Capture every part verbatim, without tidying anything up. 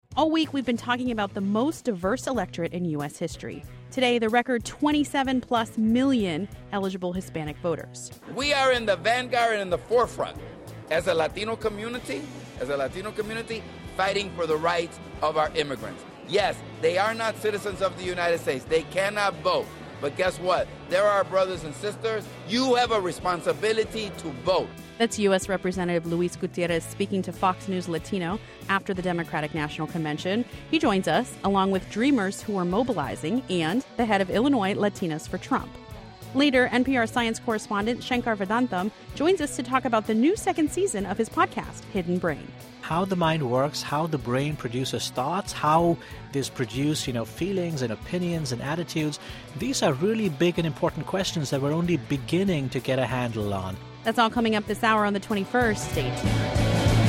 All week, we've been talking about the most diverse electorate in U S history. Today, the record twenty-seven plus million eligible Hispanic voters. We are in the vanguard and in the forefront as a Latino community, as a Latino community, fighting for the rights of our immigrants. Yes, they are not citizens of the United States. They cannot vote. But guess what? They're our brothers and sisters. You have a responsibility to vote. That's U S. Representative Luis Gutierrez speaking to Fox News Latino after the Democratic National Convention. He joins us, along with Dreamers who are mobilizing and the head of Illinois Latinos for Trump. Later, N P R science correspondent Shankar Vedantam joins us to talk about the new second season of his podcast, Hidden Brain. How the mind works, how the brain produces thoughts, how this produce, you know, feelings and opinions and attitudes. These are really big and important questions that we're only beginning to get a handle on. That's all coming up this hour on the twenty-first. Stay tuned.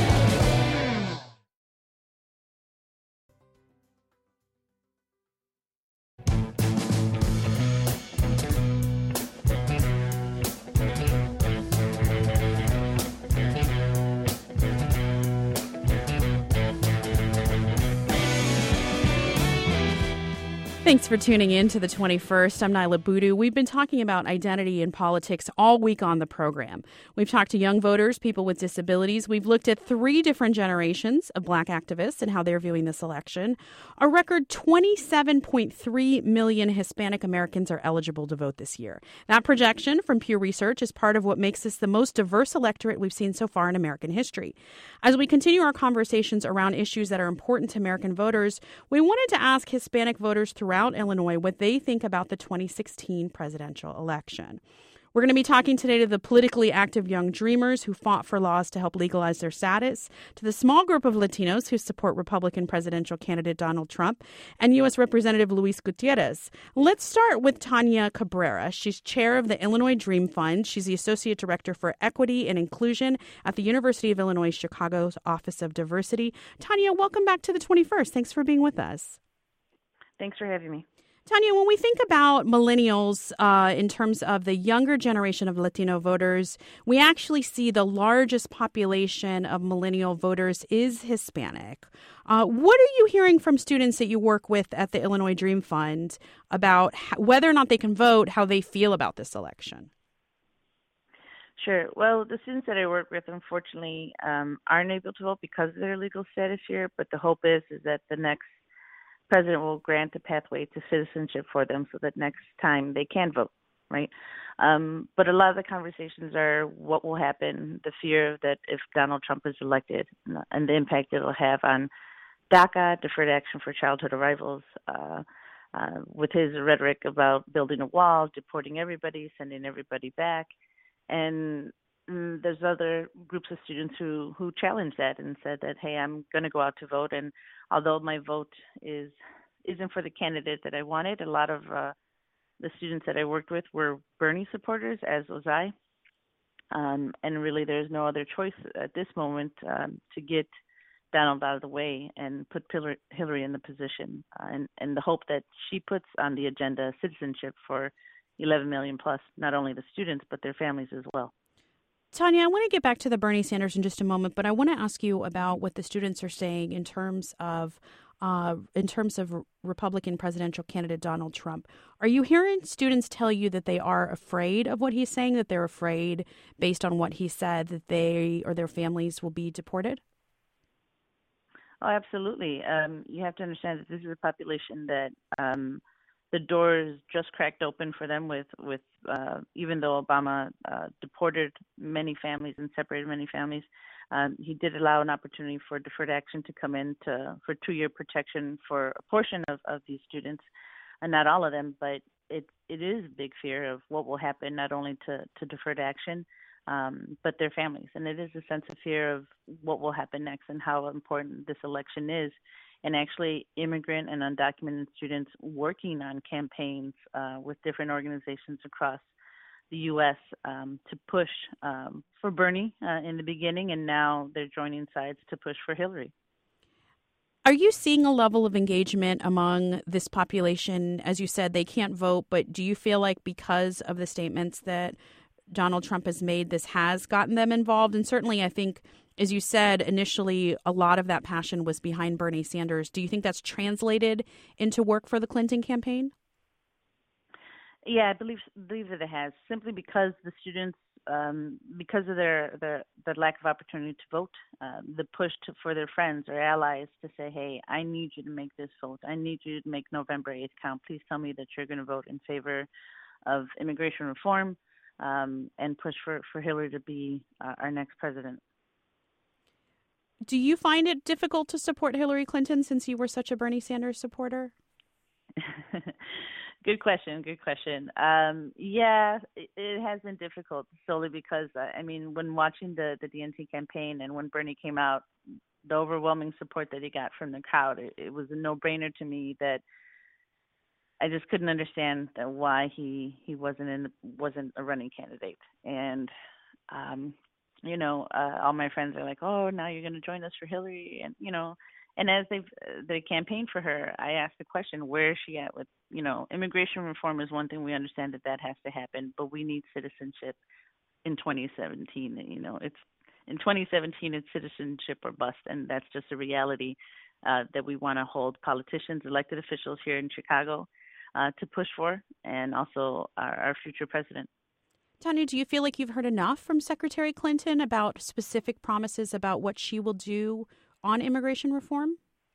Thanks for tuning in to the twenty-first. I'm Nyla Boodoo. We've been talking about identity and politics all week on the program. We've talked to young voters, people with disabilities. We've looked at three different generations of Black activists and how they're viewing this election. A record twenty-seven point three million Hispanic Americans are eligible to vote this year. That projection from Pew Research is part of what makes this the most diverse electorate we've seen so far in American history. As we continue our conversations around issues that are important to American voters, we wanted to ask Hispanic voters throughout Illinois what they think about the twenty sixteen presidential election. We're going to be talking today to the politically active young dreamers who fought for laws to help legalize their status, to the small group of Latinos who support Republican presidential candidate Donald Trump, and U S. Representative Luis Gutierrez. Let's start with Tanya Cabrera. She's chair of the Illinois Dream Fund. She's the associate director for equity and inclusion at the University of Illinois Chicago's Office of Diversity. Tanya, welcome back to the twenty-first. Thanks for being with us. Thanks for having me. Tanya, when we think about millennials uh, in terms of the younger generation of Latino voters, we actually see the largest population of millennial voters is Hispanic. Uh, what are you hearing from students that you work with at the Illinois Dream Fund about how, whether or not they can vote, how they feel about this election? Sure. Well, the students that I work with, unfortunately, um, aren't able to vote because of their legal status here, but the hope is, is that the next president will grant a pathway to citizenship for them so that next time they can vote, right? Um, but a lot of the conversations are what will happen, the fear that if Donald Trump is elected and the impact it will have on DACA, Deferred Action for Childhood Arrivals, uh, uh, with his rhetoric about building a wall, deporting everybody, sending everybody back. And mm, there's other groups of students who, who challenged that and said that, hey, I'm going to go out to vote, and although my vote is isn't for the candidate that I wanted, a lot of uh, the students that I worked with were Bernie supporters, as was I. Um, and really, there's no other choice at this moment um, to get Donald out of the way and put Hillary in the position, uh, and, and the hope that she puts on the agenda citizenship for eleven million plus, not only the students, but their families as well. Tanya, I want to get back to the Bernie Sanders in just a moment, but I want to ask you about what the students are saying in terms of uh, in terms of Republican presidential candidate Donald Trump. Are you hearing students tell you that they are afraid of what he's saying, that they're afraid based on what he said that they or their families will be deported? Oh, absolutely. Um, you have to understand that this is a population that um, the doors just cracked open for them with, with uh, even though Obama uh, deported many families and separated many families, um, he did allow an opportunity for deferred action to come in to, for two-year protection for a portion of, of these students, and not all of them, but it, it is a big fear of what will happen not only to, to deferred action, um, but their families. And it is a sense of fear of what will happen next and how important this election is. And actually immigrant and undocumented students working on campaigns uh, with different organizations across the U S um, to push um, for Bernie uh, in the beginning, and now they're joining sides to push for Hillary. Are you seeing a level of engagement among this population? As you said, they can't vote, but do you feel like because of the statements that Donald Trump has made, this has gotten them involved? And certainly I think As you said, initially, a lot of that passion was behind Bernie Sanders. Do you think that's translated into work for the Clinton campaign? Yeah, I believe believe that it has, simply because the students, um, because of their, their the lack of opportunity to vote, uh, the push to, for their friends or allies to say, hey, I need you to make this vote. I need you to make November eighth count. Please tell me that you're going to vote in favor of immigration reform, um, and push for, for Hillary to be uh, our next president. Do you find it difficult to support Hillary Clinton since you were such a Bernie Sanders supporter? Good question. Good question. Um, yeah, it, it has been difficult solely because, uh, I mean, when watching the, the D N C campaign and when Bernie came out, the overwhelming support that he got from the crowd, it, it was a no-brainer to me that I just couldn't understand that why he, he wasn't in the, wasn't a running candidate. And, um, you know, uh, all my friends are like, oh, now you're going to join us for Hillary. And, you know, and as they've they campaigned for her, I asked the question, where is she at with, you know, immigration reform is one thing. We understand that that has to happen, but we need citizenship in twenty seventeen. You know, it's in twenty seventeen, it's citizenship or bust. And that's just a reality uh, that we want to hold politicians, elected officials here in Chicago uh, to push for, and also our, our future president. Tanya, do you feel like you've heard enough from Secretary Clinton about specific promises about what she will do on immigration reform?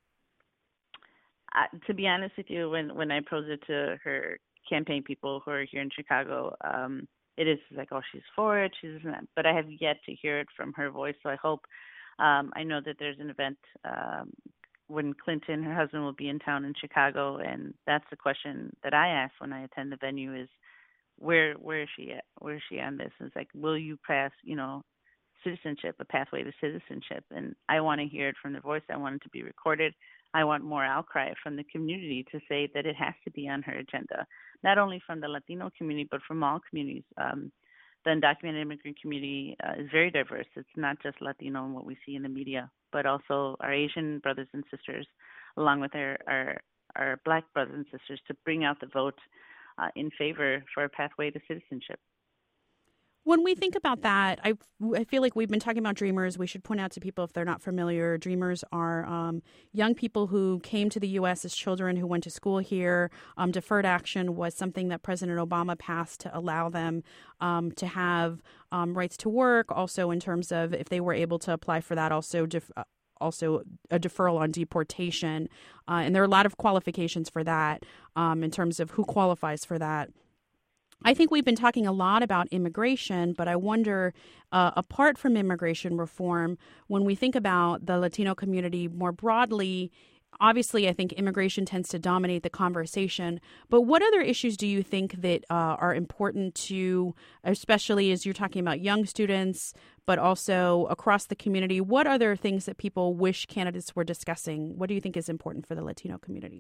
Uh, to be honest with you, when, when I posed it to her campaign people who are here in Chicago, um, it is like, oh, she's for it, she's not. But I have yet to hear it from her voice. So I hope, um, I know that there's an event um, when Clinton, her husband, will be in town in Chicago, and that's the question that I ask when I attend the venue is, where where is she at? Where is she on this? It's like, will you pass, you know, citizenship, a pathway to citizenship? And I want to hear it from their voice. I want it to be recorded. I want more outcry from the community to say that it has to be on her agenda, not only from the Latino community, but from all communities. Um, the undocumented immigrant community uh, is very diverse. It's not just Latino and what we see in the media, but also our Asian brothers and sisters, along with our, our, our Black brothers and sisters, to bring out the vote uh, in favor for a pathway to citizenship. When we think about that, I, I feel like we've been talking about Dreamers. We should point out to people, if they're not familiar, Dreamers are um, young people who came to the U S as children who went to school here. Um, deferred action was something that President Obama passed to allow them um, to have um, rights to work. Also, in terms of if they were able to apply for that, also def- also a deferral on deportation. Uh, and there are a lot of qualifications for that um, in terms of who qualifies for that. I think we've been talking a lot about immigration, but I wonder, uh, apart from immigration reform, when we think about the Latino community more broadly, obviously I think immigration tends to dominate the conversation. But what other issues do you think that uh, are important to, especially as you're talking about young students, but also across the community? What other things that people wish candidates were discussing? What do you think is important for the Latino community?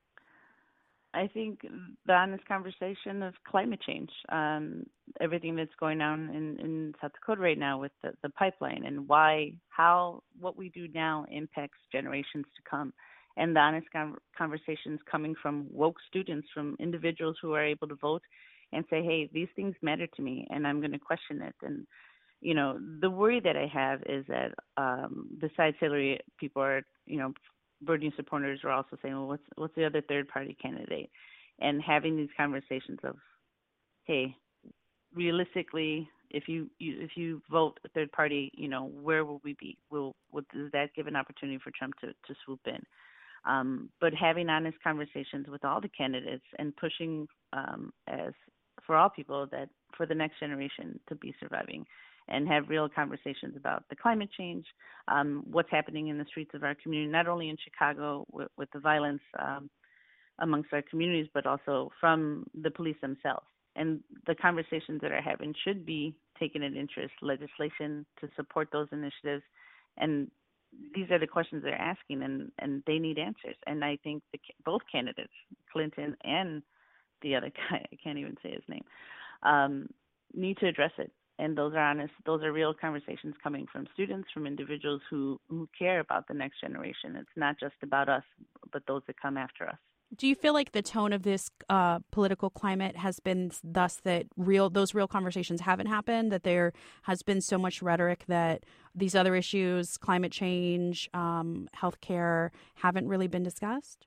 I think the honest conversation of climate change, um, everything that's going on in, in South Dakota right now with the, the pipeline, and why, how, what we do now impacts generations to come. And the honest con- conversations coming from woke students, from individuals who are able to vote and say, hey, these things matter to me, and I'm going to question it. And, you know, the worry that I have is that um, besides Hillary, people are, you know, Bernie supporters are also saying, well, what's what's the other third party candidate? And having these conversations of, hey, realistically, if you, you if you vote a third party, you know, where will we be? Will, will does that give an opportunity for Trump to, to swoop in? Um, but having honest conversations with all the candidates and pushing um, as for all people that for the next generation to be surviving, and have real conversations about the climate change, um, what's happening in the streets of our community, not only in Chicago with, with the violence um, amongst our communities, but also from the police themselves. And the conversations that are having should be taken in interest, legislation to support those initiatives. And these are the questions they're asking, and, and they need answers. And I think the, both candidates, Clinton and the other guy, I can't even say his name, um, need to address it. And those are honest, those are real conversations coming from students, from individuals who, who care about the next generation. It's not just about us, but those that come after us. Do you feel like the tone of this uh, political climate has been thus that real those real conversations haven't happened, that there has been so much rhetoric that these other issues, climate change, um, healthcare, haven't really been discussed?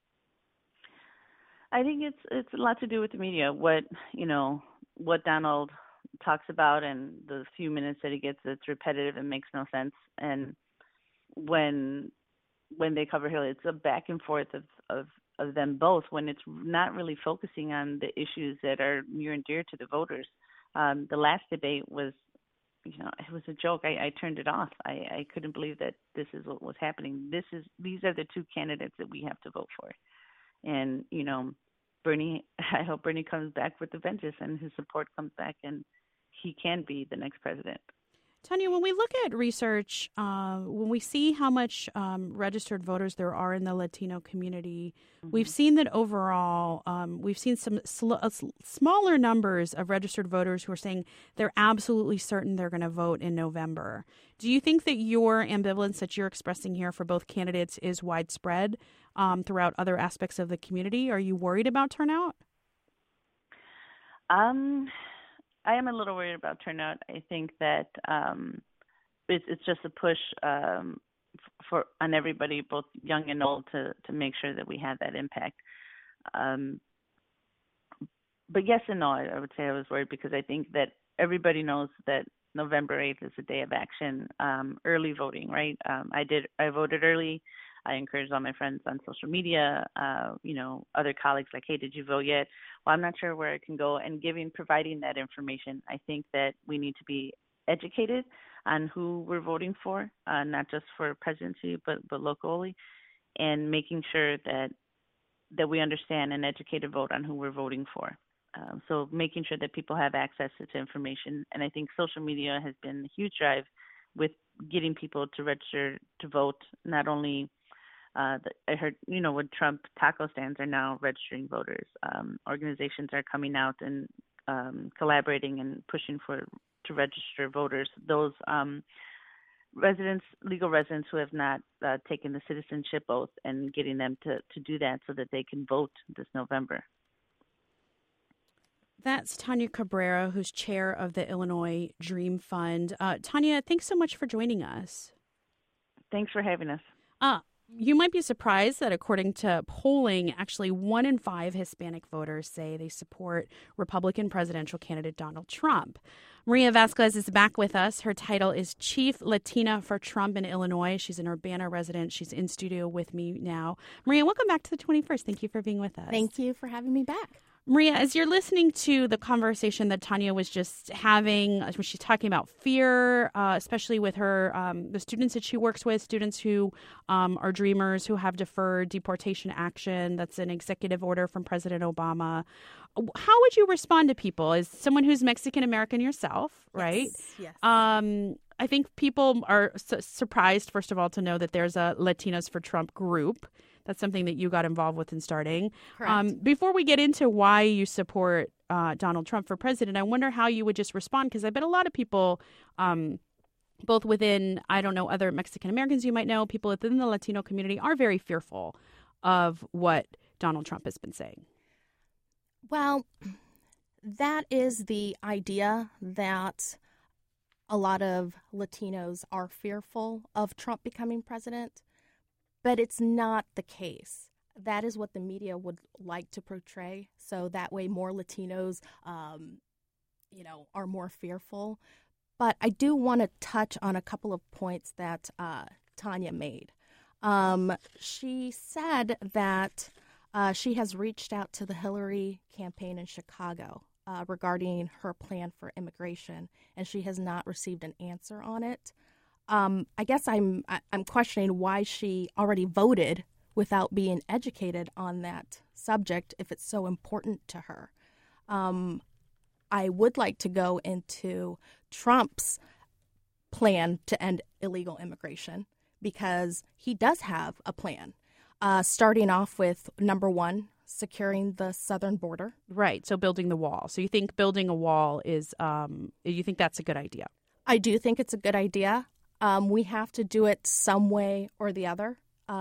I think it's it's a lot to do with the media. What you know, what Donald talks about, and the few minutes that he gets, it's repetitive and makes no sense. And when when they cover Hillary, it's a back and forth of, of, of them both, when it's not really focusing on the issues that are near and dear to the voters. Um, the last debate was, you know, it was a joke. I, I turned it off. I, I couldn't believe that this is what was happening. This is these are the two candidates that we have to vote for. And, you know, Bernie, I hope Bernie comes back with the vengeance and his support comes back and he can be the next president. Tanya, when we look at research, uh, when we see how much um, registered voters there are in the Latino community, mm-hmm. we've seen that overall, um, we've seen some sl- uh, smaller numbers of registered voters who are saying they're absolutely certain they're going to vote in November. Do you think that your ambivalence that you're expressing here for both candidates is widespread um, throughout other aspects of the community? Are you worried about turnout? Um. I am a little worried about turnout. I think that um, it's, it's just a push um, for on everybody, both young and old, to, to make sure that we have that impact. Um, but yes and no, I, I would say I was worried because I think that everybody knows that November eighth is a day of action, um, early voting, right? Um, I did. I voted early. I encouraged all my friends on social media, uh, you know, other colleagues like, hey, did you vote yet? Well, I'm not sure where I can go. And giving, providing that information, I think that we need to be educated on who we're voting for, uh, not just for presidency, but, but locally, and making sure that that we understand an educated vote on who we're voting for. Um, so making sure that people have access to information. And I think social media has been a huge drive with getting people to register to vote, not only Uh, the, I heard, you know, with Trump, taco stands are now registering voters. Um, organizations are coming out and um, collaborating and pushing for to register voters. Those um, residents, legal residents who have not uh, taken the citizenship oath, and getting them to, to do that so that they can vote this November. That's Tanya Cabrera, who's chair of the Illinois Dream Fund. Uh, Tanya, thanks so much for joining us. Thanks for having us. Uh, You might be surprised that according to polling, actually one in five Hispanic voters say they support Republican presidential candidate Donald Trump. Maria Vasquez is back with us. Her title is Chief Latina for Trump in Illinois. She's an Urbana resident. She's in studio with me now. Maria, welcome back to the twenty-first. Thank you for being with us. Thank you for having me back. Maria, as you're listening to the conversation that Tanya was just having, when she's talking about fear, uh, especially with her, um, the students that she works with, students who um, are dreamers, who have deferred deportation action, that's an executive order from President Obama. How would you respond to people as someone who's Mexican-American yourself, right? Yes, yes. Um, I think people are su- surprised, first of all, to know that there's a Latinos for Trump group. That's something that you got involved with in starting. Correct. Um, before we get into why you support uh, Donald Trump for president, I wonder how you would just respond, because I bet a lot of people, um, both within, I don't know, other Mexican Americans you might know, people within the Latino community are very fearful of what Donald Trump has been saying. Well, that is the idea, that a lot of Latinos are fearful of Trump becoming president. But it's not the case. That is what the media would like to portray. So that way more Latinos, um, you know, are more fearful. But I do want to touch on a couple of points that uh, Tanya made. Um, she said that uh, she has reached out to the Hillary campaign in Chicago uh, regarding her plan for immigration, and she has not received an answer on it. Um, I guess I'm I'm questioning why she already voted without being educated on that subject if it's so important to her. Um, I would like to go into Trump's plan to end illegal immigration, because he does have a plan, uh, starting off with, number one, securing the southern border. Right, so building the wall. So you think building a wall is, um, you think that's a good idea? I do think it's a good idea. Um, we have to do it some way or the other. Um,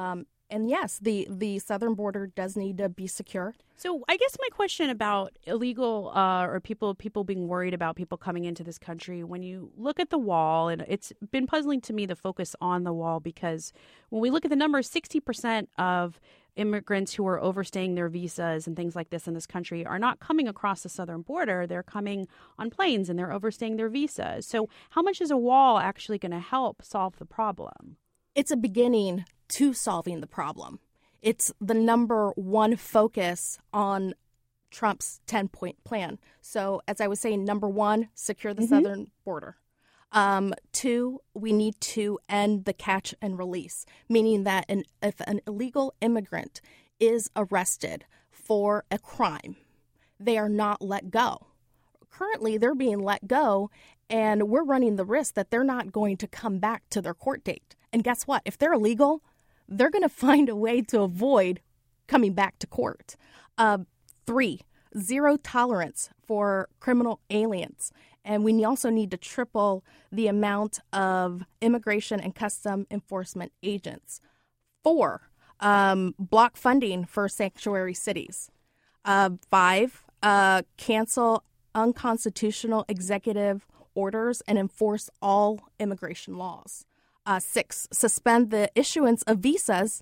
And yes, the, the southern border does need to be secure. So I guess my question about illegal uh, or people people being worried about people coming into this country, when you look at the wall, and it's been puzzling to me, the focus on the wall, because when we look at the numbers, sixty percent of immigrants who are overstaying their visas and things like this in this country are not coming across the southern border. They're coming on planes and they're overstaying their visas. So how much is a wall actually going to help solve the problem? It's a beginning to solving the problem. It's the number one focus on Trump's ten-point plan. So as I was saying, number one, secure the mm-hmm. southern border. Um, two, we need to end the catch and release, meaning that an, if an illegal immigrant is arrested for a crime, they are not let go. Currently, they're being let go, and we're running the risk that they're not going to come back to their court date. And guess what? If they're illegal, they're going to find a way to avoid coming back to court. Uh, three, zero tolerance for criminal aliens. And we also need to triple the amount of immigration and custom enforcement agents. Four, um, block funding for sanctuary cities. Uh, five, uh, cancel unconstitutional executive orders and enforce all immigration laws. Uh, six, suspend the issuance of visas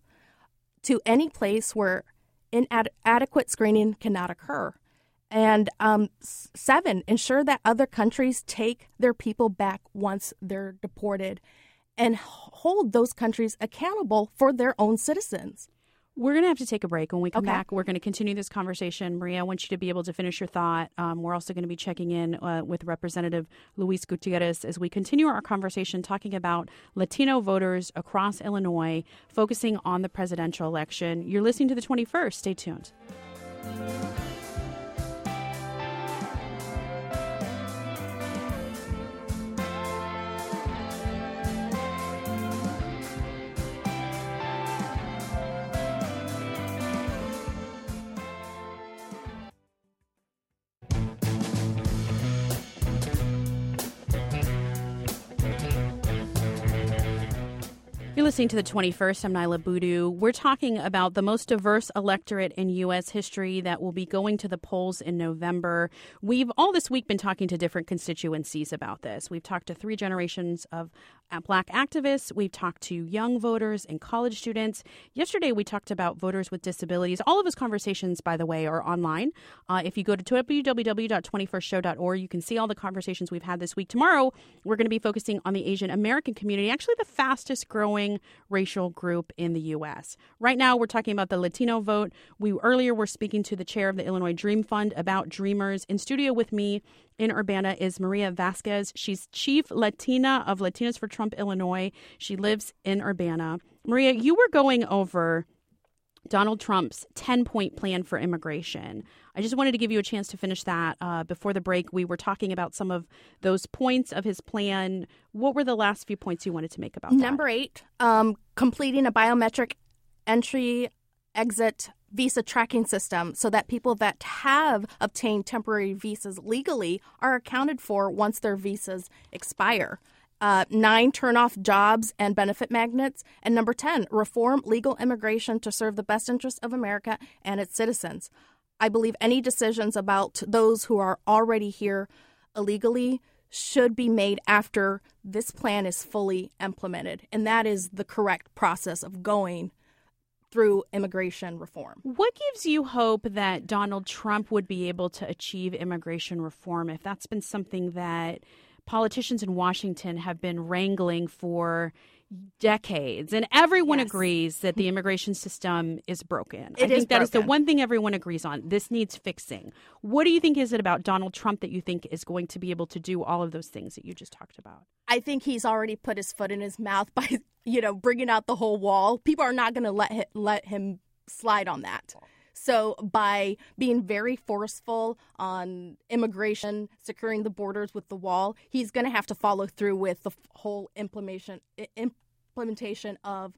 to any place where inadequate screening cannot occur. And um, seven, ensure that other countries take their people back once they're deported and hold those countries accountable for their own citizens. We're going to have to take a break. When we come okay. back, we're going to continue this conversation. Maria, I want you to be able to finish your thought. Um, we're also going to be checking in uh, with Representative Luis Gutierrez as we continue our conversation talking about Latino voters across Illinois, focusing on the presidential election. You're listening to the twenty-first. Stay tuned. You're listening to the twenty-first. I'm Nyla Boodoo. We're talking about the most diverse electorate in U S history that will be going to the polls in November. We've all this week been talking to different constituencies about this. We've talked to three generations of Black activists. We've talked to young voters and college students. Yesterday, we talked about voters with disabilities. All of those conversations, by the way, are online. Uh, if you go to w w w dot twenty-first show dot org, you can see all the conversations we've had this week. Tomorrow, we're going to be focusing on the Asian American community, actually the fastest growing racial group in the U S. Right now, we're talking about the Latino vote. We earlier were speaking to the chair of the Illinois Dream Fund about Dreamers. In studio with me in Urbana is Maria Vasquez. She's chief Latina of Latinos for Trump Illinois. She lives in Urbana. Maria, you were going over Donald Trump's ten-point plan for immigration. I just wanted to give you a chance to finish that. Uh, before the break, we were talking about some of those points of his plan. What were the last few points you wanted to make about that? Number eight, um, completing a biometric entry exit visa tracking system so that people that have obtained temporary visas legally are accounted for once their visas expire. Uh, nine, turn off jobs and benefit magnets. And number ten, reform legal immigration to serve the best interests of America and its citizens. I believe any decisions about those who are already here illegally should be made after this plan is fully implemented. And that is the correct process of going through immigration reform. What gives you hope that Donald Trump would be able to achieve immigration reform if that's been something that politicians in Washington have been wrangling for decades, and everyone yes. agrees that the immigration system is broken? It I think is that broken. is the one thing everyone agrees on. This needs fixing. What do you think is it about Donald Trump that you think is going to be able to do all of those things that you just talked about? I think he's already put his foot in his mouth by, you know, bringing out the whole wall. People are not going to let him, let him slide on that. So by being very forceful on immigration, securing the borders with the wall, he's going to have to follow through with the whole implementation implementation of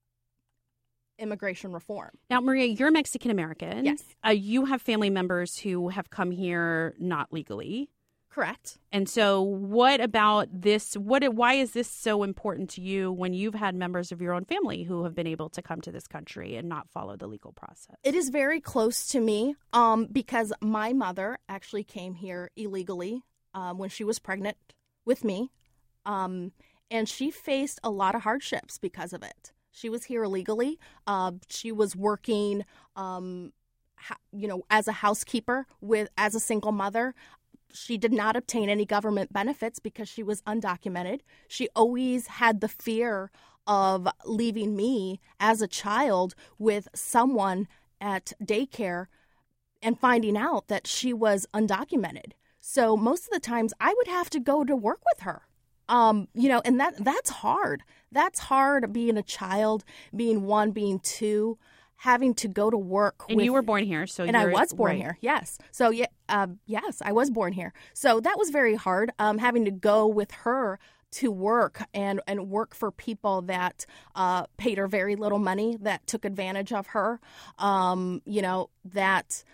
immigration reform. Now, Maria, you're Mexican American. Yes. Uh, you have family members who have come here not legally. Correct. And so what about this? What? Why is this so important to you when you've had members of your own family who have been able to come to this country and not follow the legal process? It is very close to me um, because my mother actually came here illegally um, when she was pregnant with me. Um, and she faced a lot of hardships because of it. She was here illegally. Uh, she was working, um, ha- you know, as a housekeeper with as a single mother. She did not obtain any government benefits because she was undocumented. She always had the fear of leaving me as a child with someone at daycare and finding out that she was undocumented. So most of the times I would have to go to work with her. Um, you know, and that that's hard. That's hard being a child, being one, being two. Having to go to work. And with, you were born here, so and you're, I was born right. here. Yes, so yeah, uh, yes, I was born here. So that was very hard. Um, having to go with her to work and and work for people that uh, paid her very little money, that took advantage of her. Um, you know that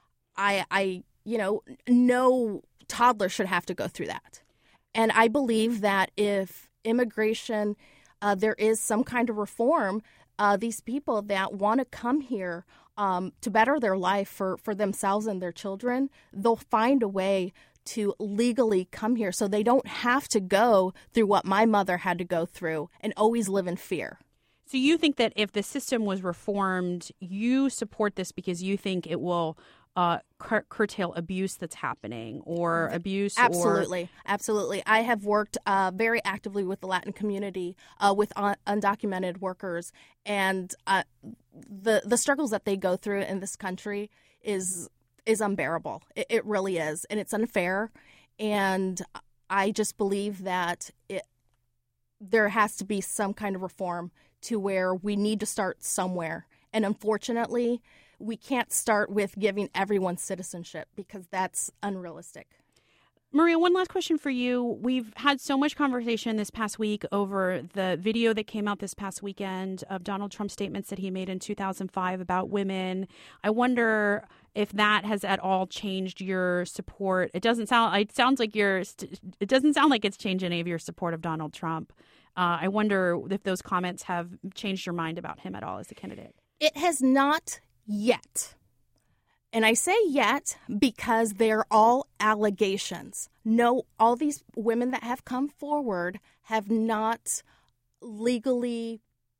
I I you know no toddler should have to go through that. And I believe that if immigration, uh, there is some kind of reform. Uh, these people that want to come here um, to better their life for, for themselves and their children, they'll find a way to legally come here so they don't have to go through what my mother had to go through and always live in fear. So you think that if the system was reformed, you support this because you think it will uh, cur- curtail abuse that's happening or abuse? Absolutely. Or... Absolutely. I have worked uh, very actively with the Latin community, uh, with un- undocumented workers, and uh, the the struggles that they go through in this country is is unbearable. It, it really is, and it's unfair. And I just believe that it there has to be some kind of reform to where we need to start somewhere. And unfortunately, we can't start with giving everyone citizenship because that's unrealistic. Maria, one last question for you. We've had so much conversation this past week over the video that came out this past weekend of Donald Trump's statements that he made in two thousand five about women. I wonder if that has at all changed your support. It doesn't sound. It sounds like you're. It doesn't sound like it's changed any of your support of Donald Trump. Uh, I wonder if those comments have changed your mind about him at all as a candidate. It has not yet. And I say yet because they're all allegations. No, all these women that have come forward have not legally,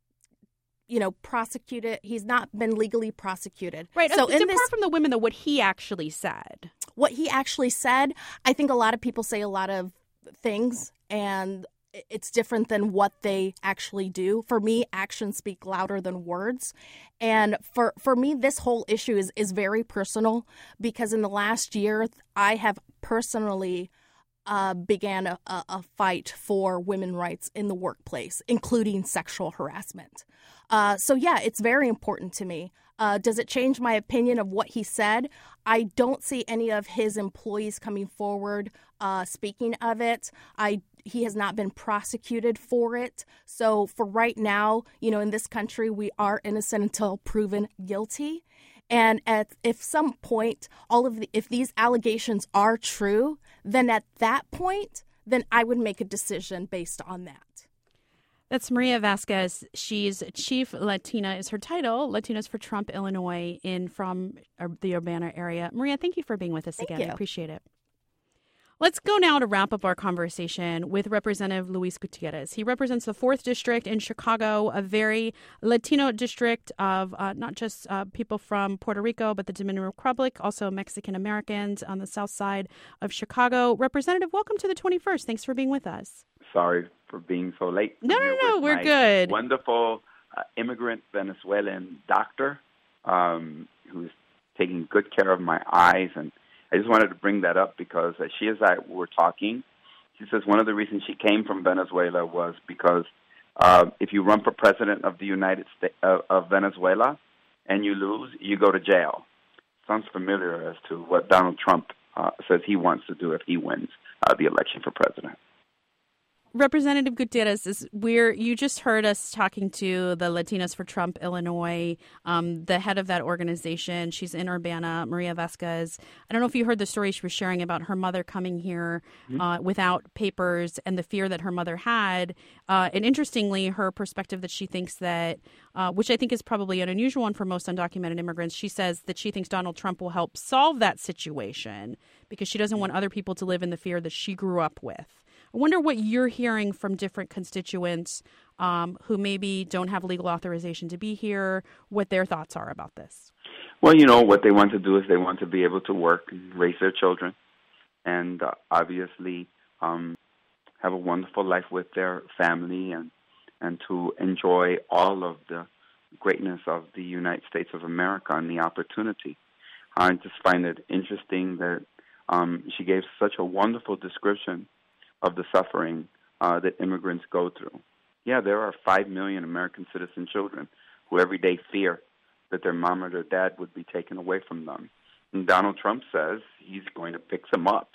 you know, prosecuted. He's not been legally prosecuted. Right. So it's in apart this, from the women, though, what he actually said. What he actually said, I think a lot of people say a lot of things, and it's different than what they actually do. For me, actions speak louder than words. And for, for me, this whole issue is, is very personal because in the last year, I have personally uh, began a, a fight for women's rights in the workplace, including sexual harassment. Uh, so, yeah, it's very important to me. Uh, does it change my opinion of what he said? I don't see any of his employees coming forward uh, speaking of it. I He has not been prosecuted for it. So for right now, you know, in this country, we are innocent until proven guilty. And at if some point, all of the, if these allegations are true, then at that point, then I would make a decision based on that. That's Maria Vasquez. She's Chief Latina is her title, Latinos for Trump, Illinois, in from the Urbana area. Maria, thank you for being with us Thank again. you. I appreciate it. Let's go now to wrap up our conversation with Representative Luis Gutierrez. He represents the fourth District in Chicago, a very Latino district of uh, not just uh, people from Puerto Rico, but the Dominican Republic, also Mexican Americans on the south side of Chicago. Representative, welcome to the twenty-first. Thanks for being with us. Sorry for being so late. No, no, no, we're my good. Wonderful uh, immigrant Venezuelan doctor um, who's taking good care of my eyes, and I just wanted to bring that up because as she and I were talking, she says one of the reasons she came from Venezuela was because uh, if you run for president of the United States uh, of Venezuela and you lose, you go to jail. Sounds familiar as to what Donald Trump uh, says he wants to do if he wins uh, the election for president. Representative Gutierrez, is we're you just heard us talking to the Latinos for Trump Illinois, um, the head of that organization. She's in Urbana, Maria Vasquez. I don't know if you heard the story she was sharing about her mother coming here mm-hmm. uh, without papers and the fear that her mother had. Uh, and interestingly, her perspective that she thinks that, uh, which I think is probably an unusual one for most undocumented immigrants, she says that she thinks Donald Trump will help solve that situation because she doesn't want other people to live in the fear that she grew up with. I wonder what you're hearing from different constituents um, who maybe don't have legal authorization to be here, what their thoughts are about this. Well, you know, what they want to do is they want to be able to work and raise their children and uh, obviously um, have a wonderful life with their family and, and to enjoy all of the greatness of the United States of America and the opportunity. I just find it interesting that um, she gave such a wonderful description of the suffering uh, that immigrants go through. Yeah, there are five million American citizen children who every day fear that their mom or their dad would be taken away from them. And Donald Trump says he's going to fix them up.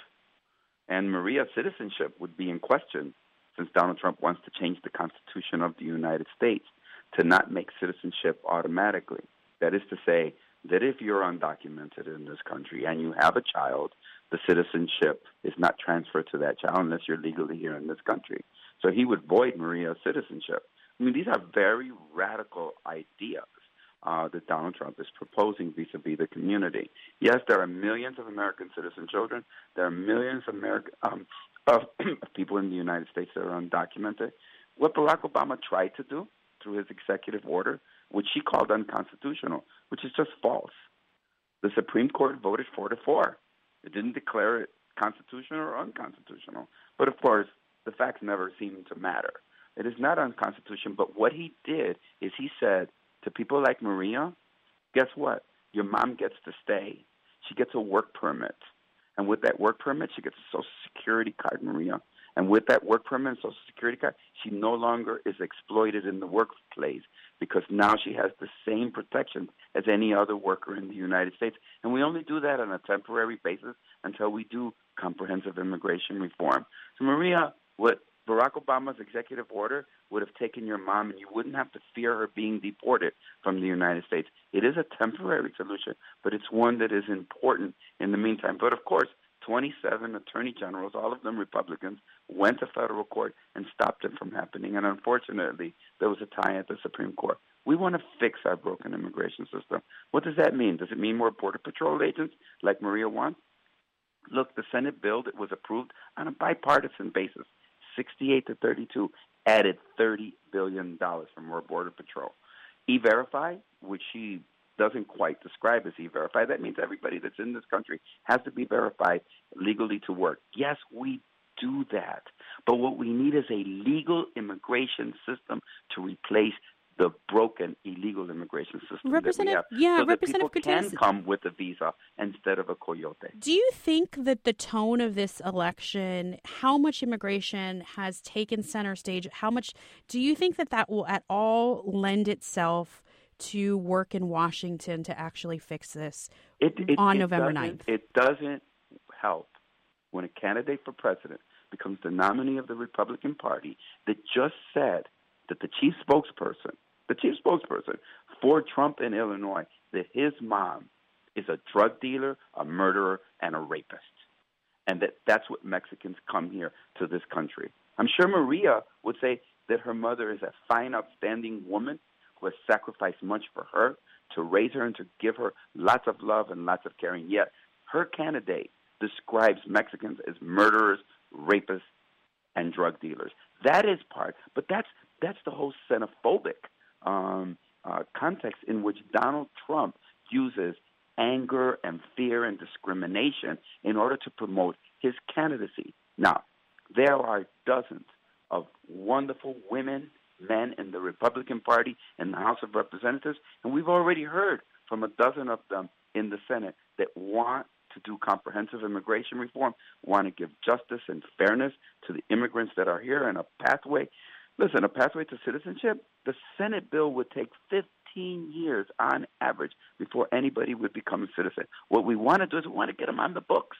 And Maria's citizenship would be in question since Donald Trump wants to change the Constitution of the United States to not make citizenship automatically. That is to say that if you're undocumented in this country and you have a child, the citizenship is not transferred to that child unless you're legally here in this country. So he would void Maria's citizenship. I mean, these are very radical ideas uh, that Donald Trump is proposing vis-a-vis the community. Yes, there are millions of American citizen children. There are millions of, American, um, of people in the United States that are undocumented. What Barack Obama tried to do through his executive order, which he called unconstitutional, which is just false. The Supreme Court voted four to four. It didn't declare it constitutional or unconstitutional. But, of course, the facts never seem to matter. It is not unconstitutional, but what he did is he said to people like Maria, guess what? Your mom gets to stay. She gets a work permit. And with that work permit, she gets a Social Security card, Maria. And with that work permit and Social Security card, she no longer is exploited in the workplace because now she has the same protections as any other worker in the United States. And we only do that on a temporary basis until we do comprehensive immigration reform. So, Maria, what Barack Obama's executive order would have taken your mom and you wouldn't have to fear her being deported from the United States. It is a temporary solution, but it's one that is important in the meantime. But, of course, twenty-seven attorney generals, all of them Republicans, went to federal court and stopped it from happening. And unfortunately, there was a tie at the Supreme Court. We want to fix our broken immigration system. What does that mean? Does it mean more Border Patrol agents like Maria wants? Look, the Senate bill that was approved on a bipartisan basis, sixty-eight to thirty-two, added thirty billion dollars for more Border Patrol. E-Verify, which she doesn't quite describe as E-Verify, that means everybody that's in this country has to be verified legally to work. Yes, we do that. But what we need is a legal immigration system to replace the broken illegal immigration system Representative, that we have, yeah, so that Representative people Gutierrez, can come with a visa instead of a coyote. Do you think that the tone of this election, how much immigration has taken center stage, how much do you think that that will at all lend itself to work in Washington to actually fix this it, it, on it November ninth? It doesn't help when a candidate for president becomes the nominee of the Republican Party that just said that the chief spokesperson, the chief spokesperson for Trump in Illinois, that his mom is a drug dealer, a murderer, and a rapist, and that that's what Mexicans come here to this country. I'm sure Maria would say that her mother is a fine, upstanding woman who has sacrificed much for her to raise her and to give her lots of love and lots of caring. Yet her candidate describes Mexicans as murderers, rapists, and drug dealers. That is part, but that's that's the whole xenophobic um, uh, context in which Donald Trump uses anger and fear and discrimination in order to promote his candidacy. Now, there are dozens of wonderful women, men in the Republican Party in the House of Representatives, and we've already heard from a dozen of them in the Senate that want to do comprehensive immigration reform, want to give justice and fairness to the immigrants that are here and a pathway. Listen, a pathway to citizenship, the Senate bill would take fifteen years on average before anybody would become a citizen. What we want to do is we want to get them on the books.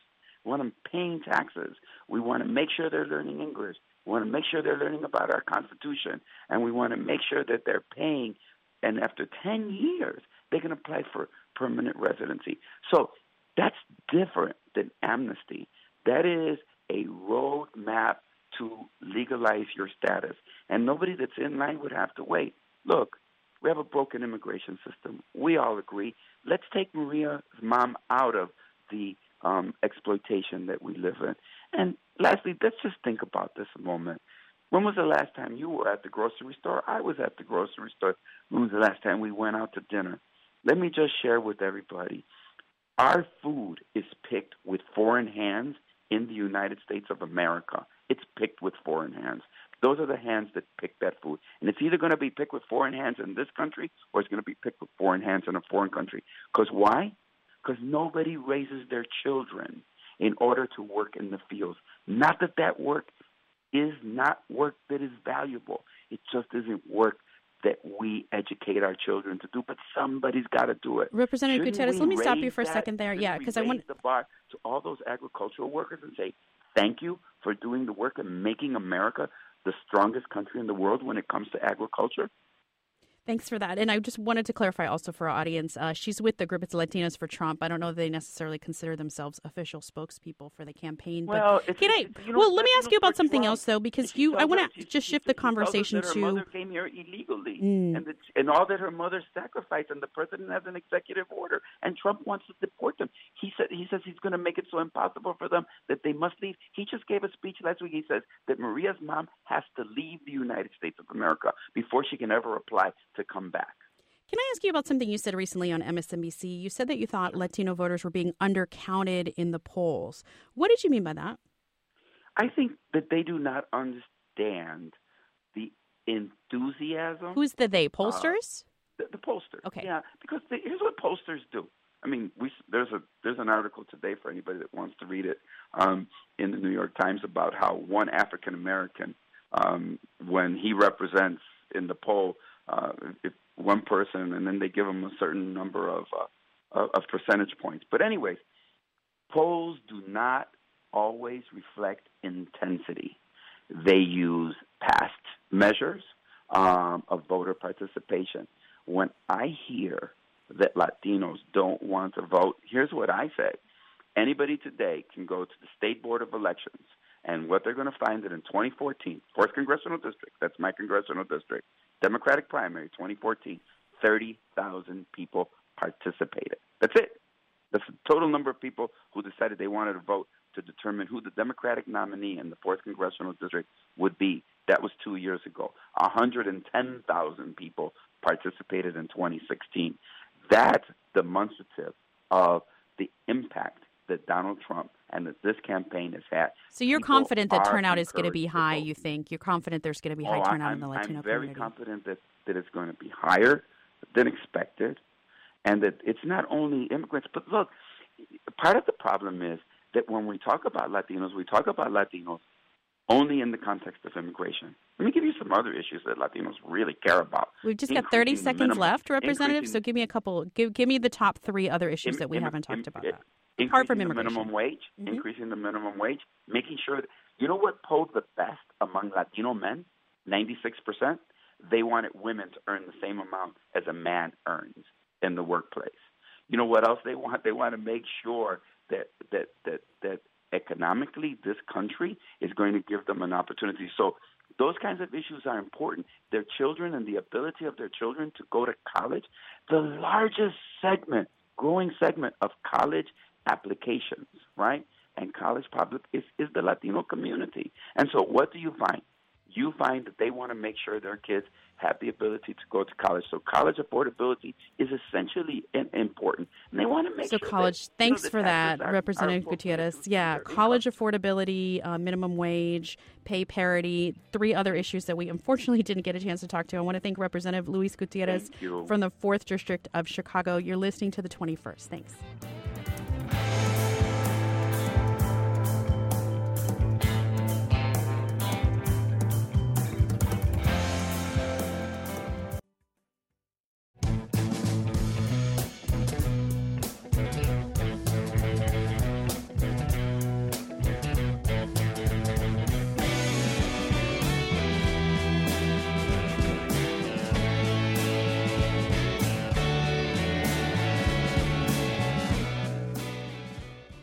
We want them paying taxes. We want to make sure they're learning English. We want to make sure they're learning about our Constitution. And we want to make sure that they're paying, and after ten years, they can apply for permanent residency. So that's different than amnesty. That is a roadmap to legalize your status. And nobody that's in line would have to wait. Look, we have a broken immigration system. We all agree. Let's take Maria's mom out of the um, exploitation that we live in. And lastly, let's just think about this a moment. When was the last time you were at the grocery store? I was at the grocery store. When was the last time we went out to dinner? Let me just share with everybody. Our food is picked with foreign hands in the United States of America. It's picked with foreign hands. Those are the hands that pick that food. And it's either going to be picked with foreign hands in this country or it's going to be picked with foreign hands in a foreign country. Because why? Because nobody raises their children in order to work in the fields. Not that that work is not work that is valuable. It just isn't work that we educate our children to do, but somebody's got to do it. Representative Shouldn't Gutierrez, we let me stop you raise for a that? second there. Shouldn't Yeah, we because I raise want the bar to all those agricultural workers and say, thank you for doing the work and making America the strongest country in the world when it comes to agriculture? Thanks for that. And I just wanted to clarify also for our audience, uh, she's with the group, it's Latinos for Trump. I don't know if they necessarily consider themselves official spokespeople for the campaign. Well, but it's, can I, it's, you know, well, let me Latinos ask you about for something Trump. else, though, because She you, I tells want us- to she- just she- shift she the tells us conversation that her to... mother came here illegally, Mm. and, that, and all that her mother sacrificed, and the president has an executive order, and Trump wants to deport them. He said he says he's going to make it so impossible for them that they must leave. He just gave a speech last week. He says that Maria's mom has to leave the United States of America before she can ever apply to come back. Can I ask you about something you said recently on M S N B C? You said that you thought Latino voters were being undercounted in the polls. What did you mean by that? I think that they do not understand the enthusiasm. Who's the they? Pollsters? Uh, the, the pollsters. Okay. Yeah, because they, here's what pollsters do. I mean, we there's a there's an article today for anybody that wants to read it um, in the New York Times about how one African American, um, when he represents in the poll, uh, if one person, and then they give them a certain number of uh, of percentage points. But anyways, polls do not always reflect intensity. They use past measures um, of voter participation. When I hear that Latinos don't want to vote, here's what I say. Anybody today can go to the State Board of Elections, and what they're going to find that in twenty fourteen, fourth Congressional District, that's my congressional district, Democratic primary, twenty fourteen, thirty thousand people participated. That's it. That's the total number of people who decided they wanted to vote to determine who the Democratic nominee in the fourth Congressional District would be. That was two years ago. one hundred ten thousand people participated in twenty sixteen. That's demonstrative of the impact that Donald Trump and that this campaign has had. So you're People confident that are turnout is going to be encouraged to high, vote. you think? You're confident there's going to be high Oh, turnout I'm, in the Latino I'm very community? confident that, that it's going to be higher than expected, and that it's not only immigrants. But look, part of the problem is that when we talk about Latinos, we talk about Latinos only in the context of immigration. Let me give you some other issues that Latinos really care about. We've just got thirty Increasing the seconds minimum- left, Representative, increasing- so give me a couple. Give, give me the top three other issues Im- that we im- haven't talked im- about. i- That. Increasing Apart from the immigration. minimum wage, Mhm. increasing the minimum wage, making sure that, you know what polled the best among Latino men? ninety-six percent. They wanted women to earn the same amount as a man earns in the workplace. You know what else they want? They want to make sure that that that that economically this country is going to give them an opportunity. So those kinds of issues are important. Their children and the ability of their children to go to college. The largest segment, growing segment of college applications, right, and college public is, is the Latino community. And so what do you find? You find that they want to make sure their kids have the ability to go to college. So college affordability is essentially in, important. And they want to make So sure college, that, you know, thanks the for that, taxes are- Representative are Gutierrez. appropriate to Yeah, their college income. affordability, uh, minimum wage, pay parity, three other issues that we unfortunately didn't get a chance to talk to. I want to thank Representative Luis Gutierrez Thank you. from the fourth District of Chicago. You're listening to the twenty-first. Thanks.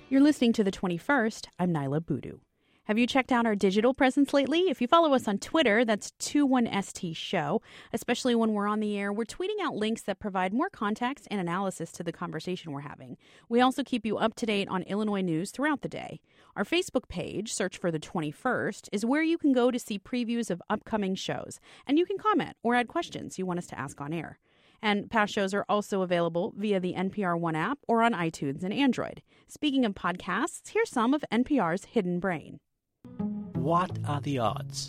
You're listening to The twenty-first. I'm Nyla Boodoo. Have you checked out our digital presence lately? If you follow us on Twitter, that's twenty-one S T Show. Especially when we're on the air, we're tweeting out links that provide more context and analysis to the conversation we're having. We also keep you up to date on Illinois news throughout the day. Our Facebook page, search for The twenty-first, is where you can go to see previews of upcoming shows. And you can comment or add questions you want us to ask on air. And past shows are also available via the N P R One app or on iTunes and Android. Speaking of podcasts, here's some of N P R's Hidden Brain. What are the odds?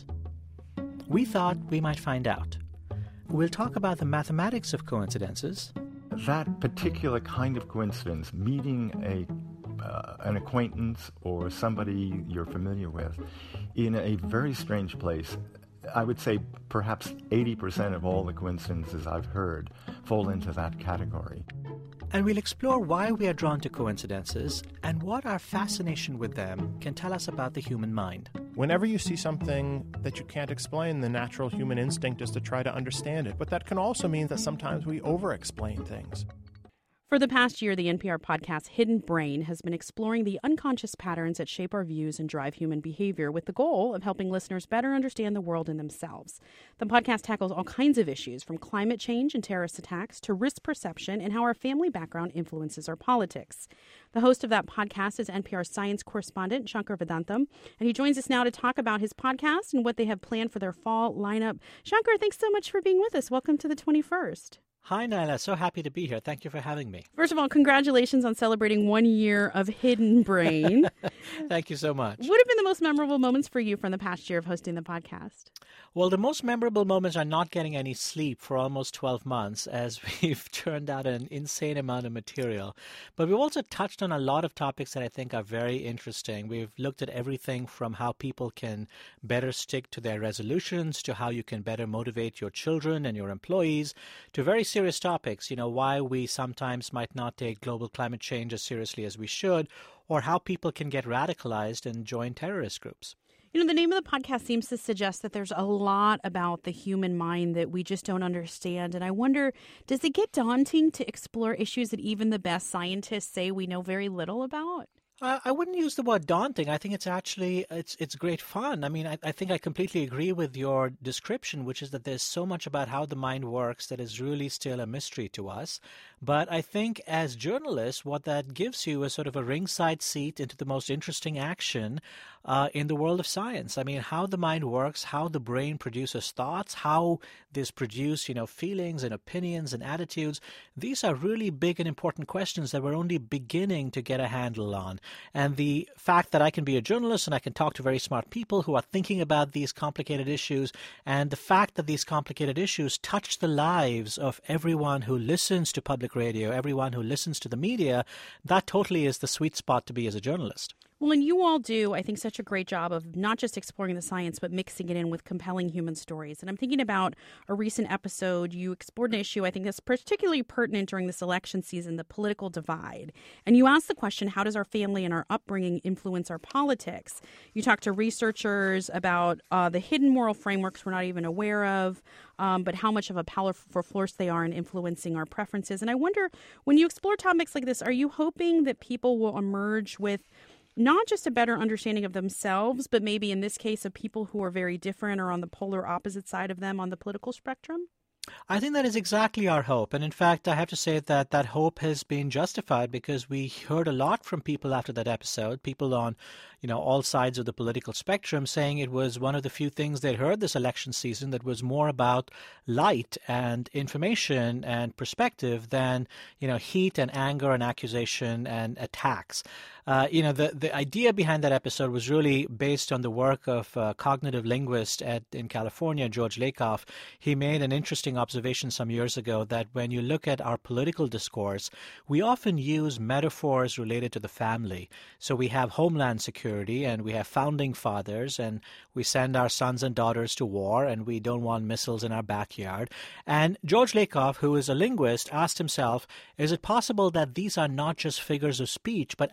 We thought we might find out. We'll talk about the mathematics of coincidences. That particular kind of coincidence, meeting a uh, an acquaintance or somebody you're familiar with in a very strange place, I would say perhaps eighty percent of all the coincidences I've heard fall into that category. And we'll explore why we are drawn to coincidences and what our fascination with them can tell us about the human mind. Whenever you see something that you can't explain, the natural human instinct is to try to understand it. But that can also mean that sometimes we over-explain things. For the past year, the N P R podcast Hidden Brain has been exploring the unconscious patterns that shape our views and drive human behavior with the goal of helping listeners better understand the world and themselves. The podcast tackles all kinds of issues, from climate change and terrorist attacks to risk perception and how our family background influences our politics. The host of that podcast is N P R science correspondent Shankar Vedantam, and he joins us now to talk about his podcast and what they have planned for their fall lineup. Shankar, thanks so much for being with us. Welcome to the twenty-first. Hi, Nyla. So happy to be here. Thank you for having me. First of all, congratulations on celebrating one year of Hidden Brain. Thank you so much. What have been the most memorable moments for you from the past year of hosting the podcast? Well, the most memorable moments are not getting any sleep for almost twelve months as we've turned out an insane amount of material. But we've also touched on a lot of topics that I think are very interesting. We've looked at everything from how people can better stick to their resolutions to how you can better motivate your children and your employees to very serious topics, you know, why we sometimes might not take global climate change as seriously as we should, or how people can get radicalized and join terrorist groups. You know, the name of the podcast seems to suggest that there's a lot about the human mind that we just don't understand. And I wonder, does it get daunting to explore issues that even the best scientists say we know very little about? Uh, I wouldn't use the word daunting. I think it's actually, it's it's great fun. I mean, I, I think I completely agree with your description, which is that there's so much about how the mind works that is really still a mystery to us. But I think as journalists, what that gives you is sort of a ringside seat into the most interesting action uh, in the world of science. I mean, how the mind works, how the brain produces thoughts, how this produce, you know, feelings and opinions and attitudes. These are really big and important questions that we're only beginning to get a handle on. And the fact that I can be a journalist and I can talk to very smart people who are thinking about these complicated issues, and the fact that these complicated issues touch the lives of everyone who listens to public radio, everyone who listens to the media, that totally is the sweet spot to be as a journalist. Well, and you all do, I think, such a great job of not just exploring the science, but mixing it in with compelling human stories. And I'm thinking about a recent episode. You explored an issue I think that's particularly pertinent during this election season, the political divide. And you asked the question, how does our family and our upbringing influence our politics? You talked to researchers about uh, the hidden moral frameworks we're not even aware of, um, but how much of a powerful force they are in influencing our preferences. And I wonder, when you explore topics like this, are you hoping that people will emerge with not just a better understanding of themselves, but maybe in this case of people who are very different or on the polar opposite side of them on the political spectrum? I think that is exactly our hope. And in fact, I have to say that that hope has been justified because we heard a lot from people after that episode, people on, you know, all sides of the political spectrum saying it was one of the few things they heard this election season that was more about light and information and perspective than, you know, heat and anger and accusation and attacks. Uh, you know, the, the idea behind that episode was really based on the work of a cognitive linguist at, in California, George Lakoff. He made an interesting observation some years ago that when you look at our political discourse, we often use metaphors related to the family. So we have homeland security and we have founding fathers and we send our sons and daughters to war and we don't want missiles in our backyard. And George Lakoff, who is a linguist, asked himself, is it possible that these are not just figures of speech, but active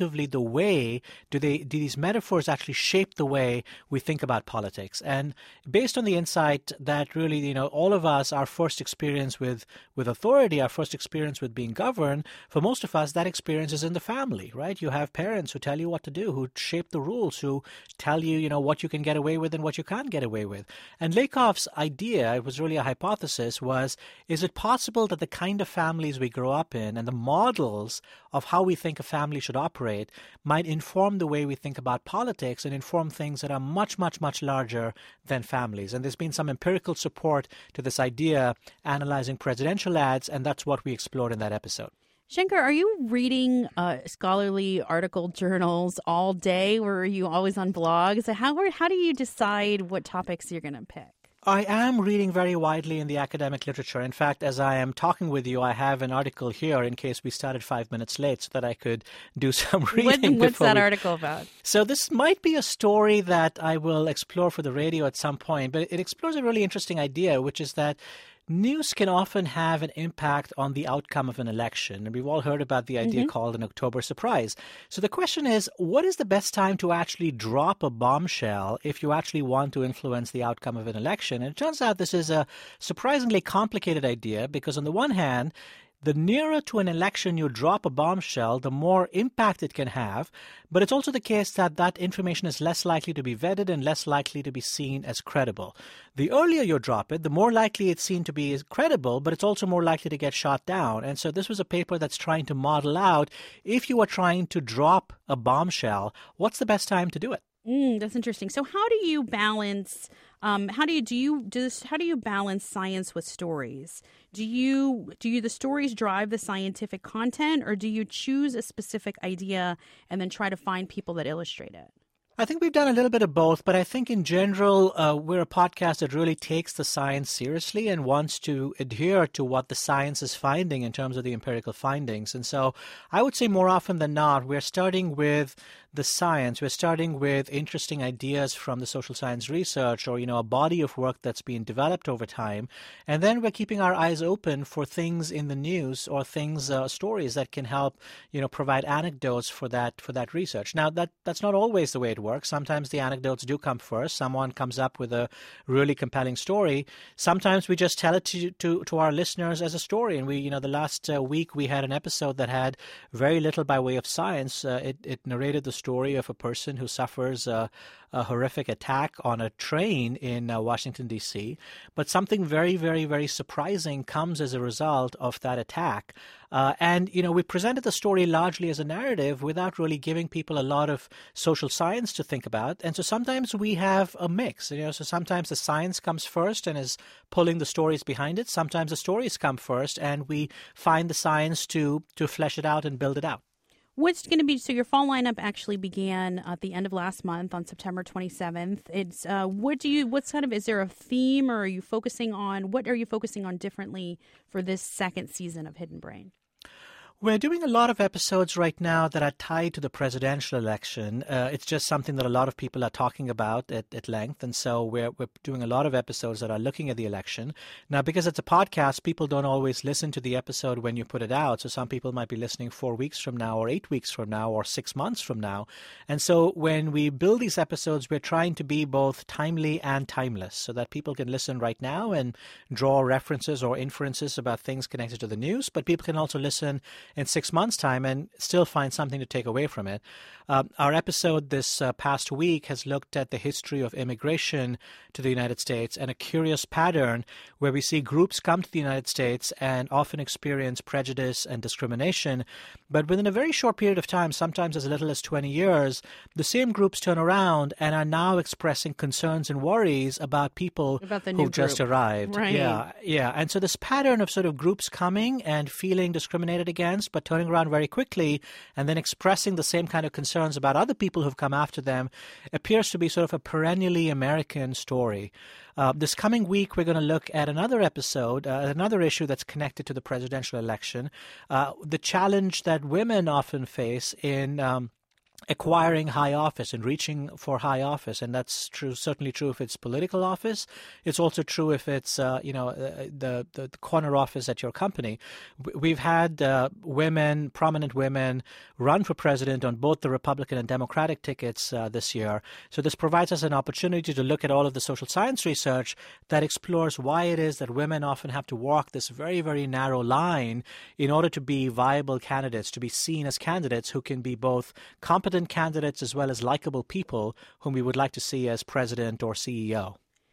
effectively the way do they do these metaphors actually shape the way we think about politics? And based on the insight that really, you know, all of us, our first experience with, with authority, our first experience with being governed, for most of us, that experience is in the family, right? You have parents who tell you what to do, who shape the rules, who tell you, you know, what you can get away with and what you can't get away with. And Lakoff's idea, it was really a hypothesis, was, is it possible that the kind of families we grow up in and the models of how we think a family should operate might inform the way we think about politics and inform things that are much, much, much larger than families? And there's been some empirical support to this idea, analyzing presidential ads, and that's what we explored in that episode. Shankar, are you reading uh, scholarly article journals all day, or are you always on blogs? How, how do you decide what topics you're going to pick? I am reading very widely in the academic literature. In fact, as I am talking with you, I have an article here in case we started five minutes late so that I could do some reading. What, what's that we... article about? So this might be a story that I will explore for the radio at some point, but it explores a really interesting idea, which is that news can often have an impact on the outcome of an election. And we've all heard about the idea mm-hmm. called an October surprise. So the question is, what is the best time to actually drop a bombshell if you actually want to influence the outcome of an election? And it turns out this is a surprisingly complicated idea because on the one hand, the nearer to an election you drop a bombshell, the more impact it can have. But it's also the case that that information is less likely to be vetted and less likely to be seen as credible. The earlier you drop it, the more likely it's seen to be credible, but it's also more likely to get shot down. And so this was a paper that's trying to model out, if you are trying to drop a bombshell, what's the best time to do it? Mm, that's interesting. So how do you balance, um, how do you, do you, does, how do you balance science with stories? Do you, do you, the stories drive the scientific content, or do you choose a specific idea and then try to find people that illustrate it? I think we've done a little bit of both, but I think in general, uh, we're a podcast that really takes the science seriously and wants to adhere to what the science is finding in terms of the empirical findings. And so I would say more often than not, we're starting with the science. We're starting with interesting ideas from the social science research or, you know, a body of work that's been developed over time. And then we're keeping our eyes open for things in the news or things, uh, stories that can help, you know, provide anecdotes for that for that research. Now, that that's not always the way it works. Sometimes the anecdotes do come first. Someone comes up with a really compelling story. Sometimes we just tell it to to, to our listeners as a story. And we, you know, the last uh, week we had an episode that had very little by way of science. Uh, it, it narrated the story of a person who suffers a, a horrific attack on a train in uh, Washington, D C. But something very, very, very surprising comes as a result of that attack. Uh, and, you know, we presented the story largely as a narrative without really giving people a lot of social science to think about. And so sometimes we have a mix, you know, so sometimes the science comes first and is pulling the stories behind it. Sometimes the stories come first and we find the science to to flesh it out and build it out. What's going to be, so your fall lineup actually began at the end of last month on September twenty-seventh. It's, uh, what do you, what's kind of, is there a theme, or are you focusing on, what are you focusing on differently for this second season of Hidden Brain? We're doing a lot of episodes right now that are tied to the presidential election. Uh, it's just something that a lot of people are talking about at, at length. And so we're, we're doing a lot of episodes that are looking at the election. Now, because it's a podcast, people don't always listen to the episode when you put it out. So some people might be listening four weeks from now or eight weeks from now or six months from now. And so when we build these episodes, we're trying to be both timely and timeless so that people can listen right now and draw references or inferences about things connected to the news. But people can also listen in six months' time and still find something to take away from it. Uh, our episode this uh, past week has looked at the history of immigration to the United States and a curious pattern where we see groups come to the United States and often experience prejudice and discrimination. But within a very short period of time, sometimes as little as twenty years, the same groups turn around and are now expressing concerns and worries about people about the who've just arrived. Right. Yeah, yeah. And so this pattern of sort of groups coming and feeling discriminated against, but turning around very quickly and then expressing the same kind of concerns about other people who've come after them appears to be sort of a perennially American story. Uh, this coming week, we're going to look at another episode, uh, another issue that's connected to the presidential election, uh, the challenge that women often face in um, acquiring high office and reaching for high office, and that's true. Certainly true if it's political office. It's also true if it's uh, you know uh, the, the the corner office at your company. We've had uh, women, prominent women, run for president on both the Republican and Democratic tickets uh, this year. So this provides us an opportunity to look at all of the social science research that explores why it is that women often have to walk this very very narrow line in order to be viable candidates, to be seen as candidates who can be both competent candidates as well as likable people whom we would like to see as president or C E O.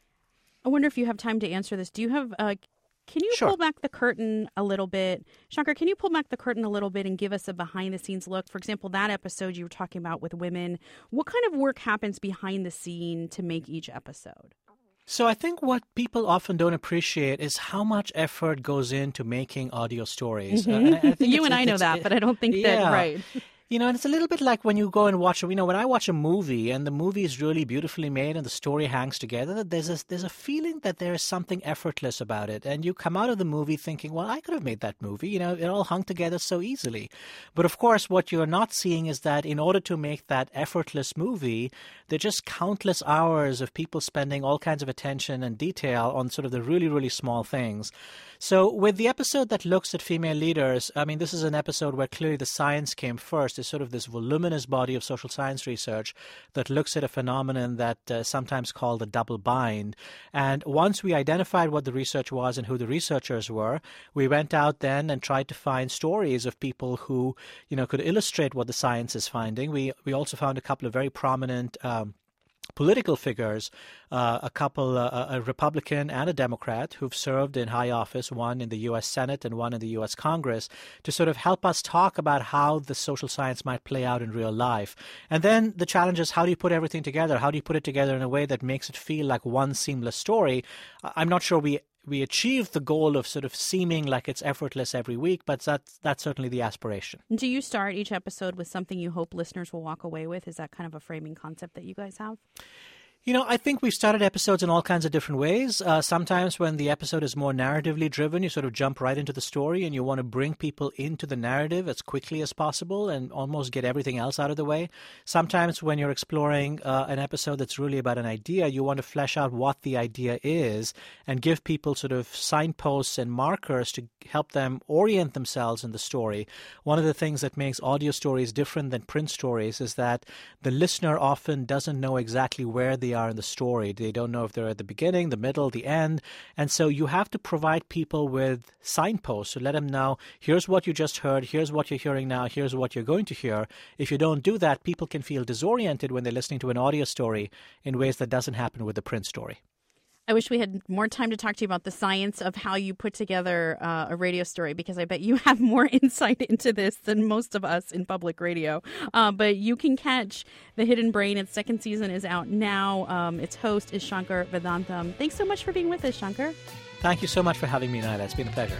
I wonder if you have time to answer this. Do you have, uh, can you Sure. pull back the curtain a little bit? Shankar, can you pull back the curtain a little bit and give us a behind the scenes look? For example, that episode you were talking about with women, what kind of work happens behind the scene to make each episode? So I think what people often don't appreciate is how much effort goes into making audio stories. Mm-hmm. Uh, and I think you it's- and I know it's- that, but I don't think yeah. that, right. You know, and it's a little bit like when you go and watch, you know, when I watch a movie and the movie is really beautifully made and the story hangs together, there's a, there's a feeling that there is something effortless about it. And you come out of the movie thinking, well, I could have made that movie. You know, it all hung together so easily. But of course, what you're not seeing is that in order to make that effortless movie, there are just countless hours of people spending all kinds of attention and detail on sort of the really, really small things. So with the episode that looks at female leaders, I mean, this is an episode where clearly the science came first. There's sort of this voluminous body of social science research that looks at a phenomenon that uh, sometimes called a double bind. And once we identified what the research was and who the researchers were, we went out then and tried to find stories of people who, you know, could illustrate what the science is finding. We we also found a couple of very prominent um, political figures, uh, a couple, uh, a Republican and a Democrat, who've served in high office, one in the U S Senate and one in the U S Congress, to sort of help us talk about how the social science might play out in real life. And then the challenge is, how do you put everything together? How do you put it together in a way that makes it feel like one seamless story? I'm not sure we we achieved the goal of sort of seeming like it's effortless every week, but that's, that's certainly the aspiration. Do you start each episode with something you hope listeners will walk away with? Is that kind of a framing concept that you guys have? You know, I think we've started episodes in all kinds of different ways. Uh, sometimes when the episode is more narratively driven, you sort of jump right into the story and you want to bring people into the narrative as quickly as possible and almost get everything else out of the way. Sometimes when you're exploring uh, an episode that's really about an idea, you want to flesh out what the idea is and give people sort of signposts and markers to help them orient themselves in the story. One of the things that makes audio stories different than print stories is that the listener often doesn't know exactly where they are in the story. They don't know if they're at the beginning, the middle, the end. And so you have to provide people with signposts to let them know, here's what you just heard, here's what you're hearing now, here's what you're going to hear. If you don't do that, people can feel disoriented when they're listening to an audio story in ways that doesn't happen with a print story. I wish we had more time to talk to you about the science of how you put together uh, a radio story, because I bet you have more insight into this than most of us in public radio. Uh, but you can catch The Hidden Brain. Its second season is out now. Um, its host is Shankar Vedantam. Thanks so much for being with us, Shankar. Thank you so much for having me, Nyla. It's been a pleasure.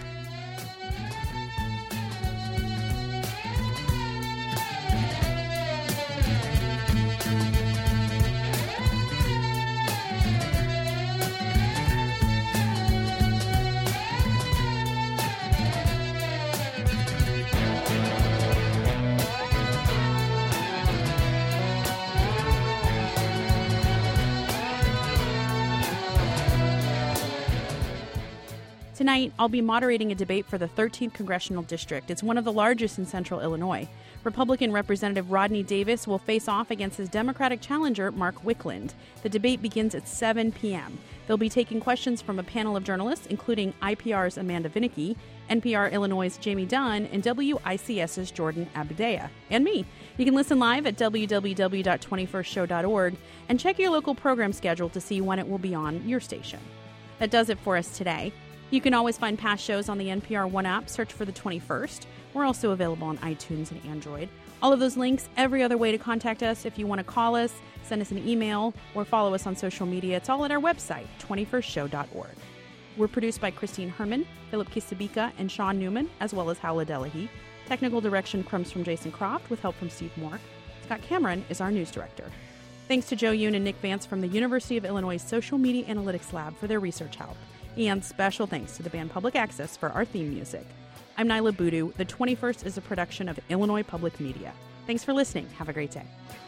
Tonight, I'll be moderating a debate for the thirteenth Congressional District. It's one of the largest in central Illinois. Republican Representative Rodney Davis will face off against his Democratic challenger, Mark Wickland. The debate begins at seven p.m. They'll be taking questions from a panel of journalists, including I P R's Amanda Vinicky, N P R Illinois' Jamie Dunn, and W I C S's Jordan Abadea, and me. You can listen live at w w w dot twenty-first show dot org and check your local program schedule to see when it will be on your station. That does it for us today. You can always find past shows on the N P R One app. Search for The twenty-first. We're also available on iTunes and Android. All of those links, every other way to contact us. If you want to call us, send us an email, or follow us on social media, it's all at our website, twenty-first show dot org. We're produced by Christine Herman, Philip Kisabika, and Sean Newman, as well as Howla Delahy. Technical direction comes from Jason Croft, with help from Steve Moore. Scott Cameron is our news director. Thanks to Joe Yoon and Nick Vance from the University of Illinois Social Media Analytics Lab for their research help. And special thanks to the band Public Access for our theme music. I'm Nyla Boodoo. The twenty-first is a production of Illinois Public Media. Thanks for listening. Have a great day.